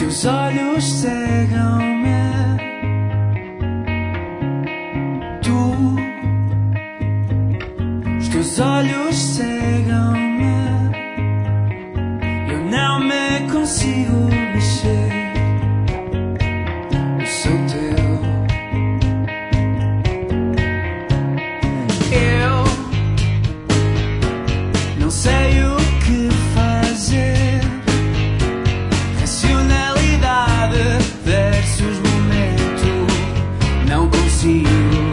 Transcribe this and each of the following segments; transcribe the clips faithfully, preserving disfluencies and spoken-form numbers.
teus olhos cegam-me. Tu, os teus olhos cegam-me. Eu não me consigo mexer. Eu sou teu. Eu não sei o que fazer. Racionalidade versus momento. Não consigo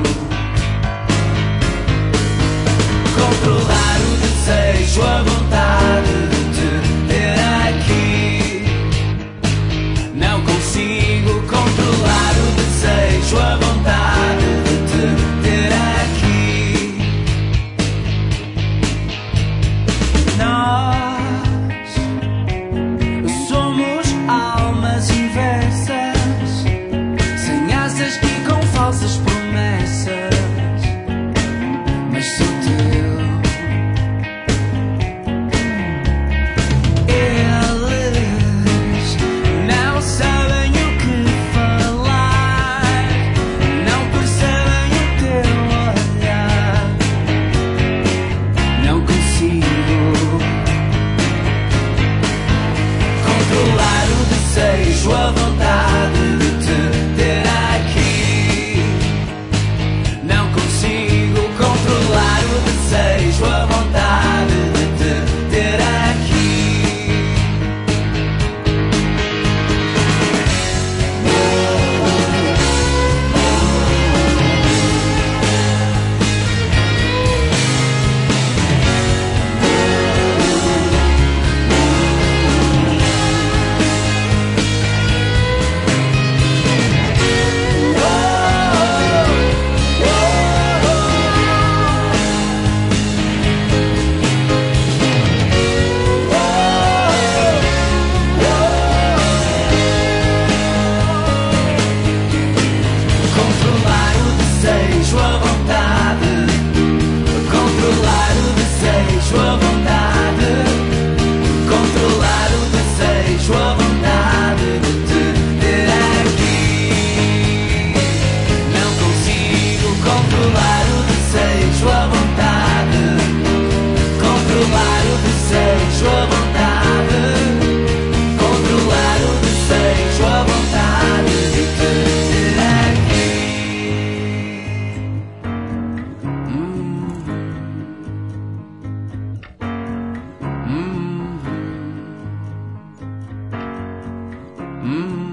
controlar o desejo, a vontade de te ter aqui. Não consigo controlar o desejo, a vontade de te ter aqui. Nós somos almas inversas, sem asas e com falsas promessas. Mas sou teu. Eles não sabem o que falar, não percebem o teu olhar. Não consigo controlar o desejo, a vontade de te ter aqui. Não consigo controlar o desejo, a vontade de te ter aqui. Controlar o desejo, a vontade. Controlar o desejo, a vontade. Controlar o desejo, a vontade de te ter aqui. Não consigo controlar o desejo, a vontade. Controlar o desejo, a vontade. Controlar o desejo, a vontade de te ter aqui. Mm-hmm. Mm-hmm.